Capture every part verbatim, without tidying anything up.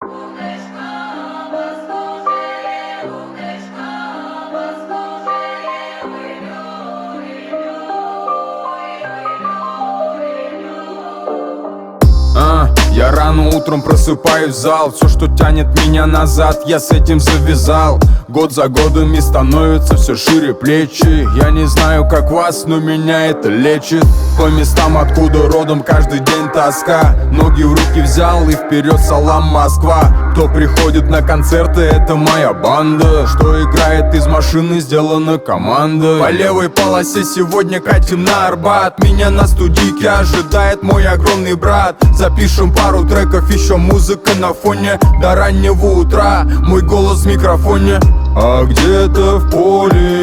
А, я рано утром просыпаюсь в зал. Все, что тянет меня назад, я с этим завязал. Год за годом и становятся все шире плечи. Я не знаю, как вас, но меня это лечит. По местам, откуда родом, каждый день тоска. Ноги в руки взял и вперед салам, Москва. Кто приходит на концерты, это моя банда. Что играет из машины, сделана команда. По левой полосе сегодня катим на Арбат. Меня на студийке ожидает мой огромный брат. Запишем пару треков, еще музыка на фоне. До раннего утра мой голос в микрофоне. А где-то в поле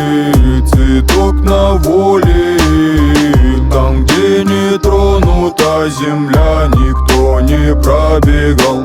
цветок на воле. Там, где не тронута земля, никто не пробегал.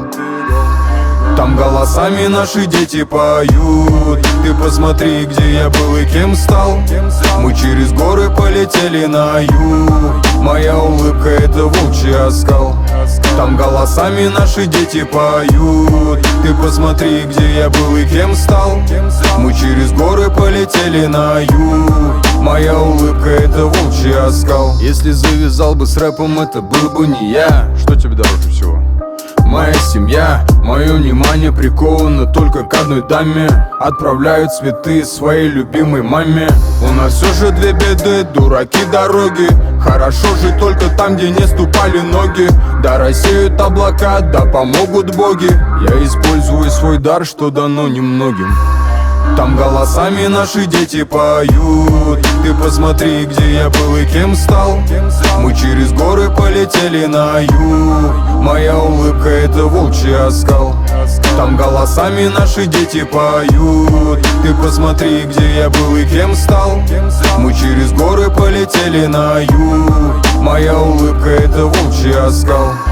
Там голосами наши дети поют. Ты посмотри, где я был и кем стал. Мы через горы полетели на юг. Моя улыбка — это волчий оскал. Там голосами наши дети поют. Ты посмотри, где я был и кем стал. Мы через горы полетели на юг. Моя улыбка — это волчий оскал. Если завязал бы с рэпом, это был бы не я. Что тебе дороже всего? Моя семья, мое внимание приковано только к одной даме. Отправляю цветы своей любимой маме. У нас все же две беды, дураки дороги. Хорошо жить только там, где не ступали ноги. Да рассеют облака, да помогут боги. Я использую свой дар, что дано немногим. Там голосами наши дети поют. Ты посмотри, где я был и кем стал. Мы через горы полетели на юг. Моя улыбка — это волчий оскал. Там голосами наши дети поют. Ты посмотри, где я был и кем стал. Мы через горы полетели на юг. Моя улыбка — это волчий оскал.